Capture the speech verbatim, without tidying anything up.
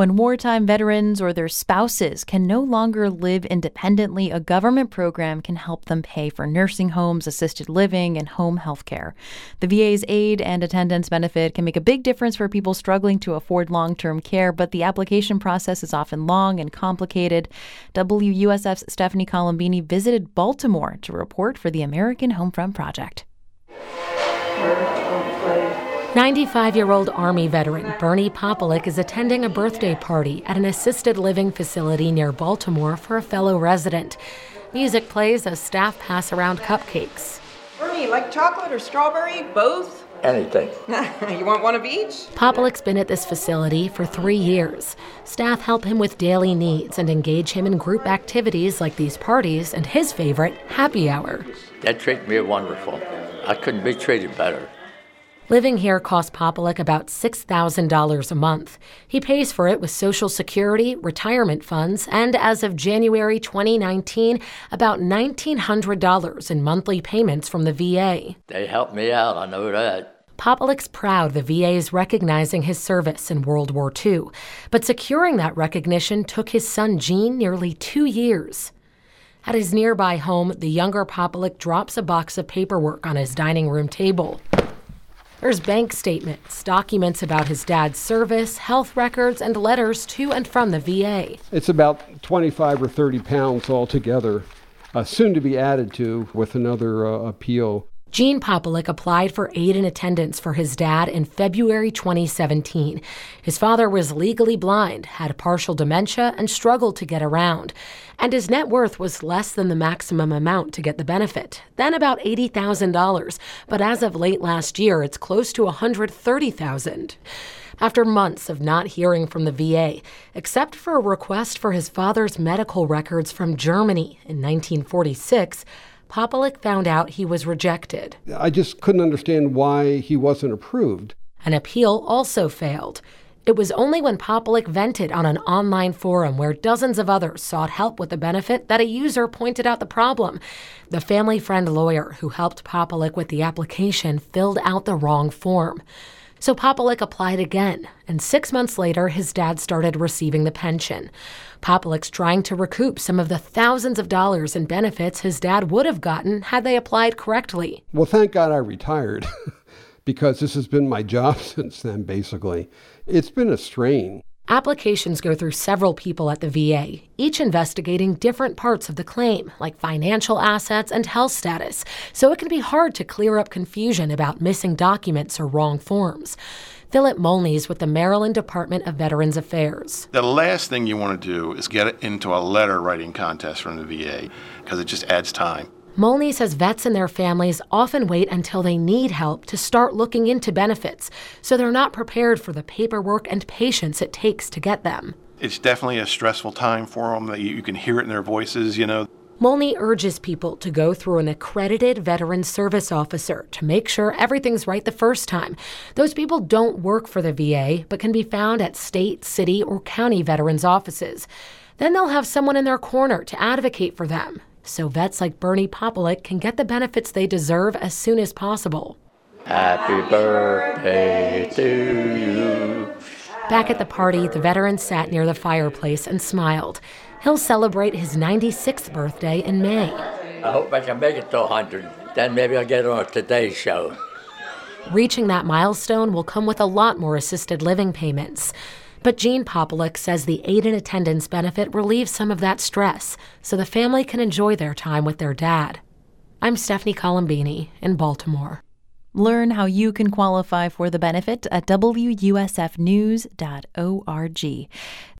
When wartime veterans or their spouses can no longer live independently, a government program can help them pay for nursing homes, assisted living, and home health care. The V A's aid and attendance benefit can make a big difference for people struggling to afford long-term care, but the application process is often long and complicated. W U S F's Stephanie Colombini visited Baltimore to report for the American Homefront Project. ninety-five-year-old Army veteran Bernie Popolik is attending a birthday party at an assisted living facility near Baltimore for a fellow resident. Music plays as staff pass around cupcakes. Bernie, like chocolate or strawberry? Both? Anything. You want one of each? Popolik's been at this facility for three years. Staff help him with daily needs and engage him in group activities like these parties and his favorite, happy hour. They treat me wonderful. I couldn't be treated better. Living here costs Popolik about six thousand dollars a month. He pays for it with Social Security, retirement funds, and as of January twenty nineteen, about nineteen hundred dollars in monthly payments from the V A. They helped me out, I know that. Popolik's proud the V A is recognizing his service in World War Two, but securing that recognition took his son Gene nearly two years. At his nearby home, the younger Popolik drops a box of paperwork on his dining room table. There's bank statements, documents about his dad's service, health records, and letters to and from the V A. It's about twenty-five or thirty pounds altogether, uh, soon to be added to with another uh, appeal. Gene Popolik applied for aid and attendance for his dad in February twenty seventeen. His father was legally blind, had partial dementia, and struggled to get around. And his net worth was less than the maximum amount to get the benefit, then about eighty thousand dollars. But as of late last year, it's close to one hundred thirty thousand dollars. After months of not hearing from the V A, except for a request for his father's medical records from Germany in nineteen forty-six, Popolik found out he was rejected. I just couldn't understand why he wasn't approved. An appeal also failed. It was only when Popolik vented on an online forum where dozens of others sought help with the benefit that a user pointed out the problem. The family friend lawyer who helped Popolik with the application filled out the wrong form. So Popolik applied again, and six months later, his dad started receiving the pension. Popolik's trying to recoup some of the thousands of dollars in benefits his dad would have gotten had they applied correctly. Well, thank God I retired, because this has been my job since then, basically. It's been a strain. Applications go through several people at the V A, each investigating different parts of the claim, like financial assets and health status, so it can be hard to clear up confusion about missing documents or wrong forms. Philip Molney is with the Maryland Department of Veterans Affairs. The last thing you want to do is get into a letter writing contest from the V A, because it just adds time. Molney says vets and their families often wait until they need help to start looking into benefits, so they're not prepared for the paperwork and patience it takes to get them. It's definitely a stressful time for them. You can hear it in their voices, you know. Molney urges people to go through an accredited veteran service officer to make sure everything's right the first time. Those people don't work for the V A, but can be found at state, city, or county veterans offices. Then they'll have someone in their corner to advocate for them, so vets like Bernie Popolik can get the benefits they deserve as soon as possible. Happy birthday to you. Back at the party, the veteran sat near the fireplace and smiled. He'll celebrate his ninety-sixth birthday in May. I hope I can make it to one hundred. Then maybe I'll get on a Today Show. Reaching that milestone will come with a lot more assisted living payments. But Gene Popolik says the aid and attendance benefit relieves some of that stress, so the family can enjoy their time with their dad. I'm Stephanie Colombini in Baltimore. Learn how you can qualify for the benefit at W U S F news dot org.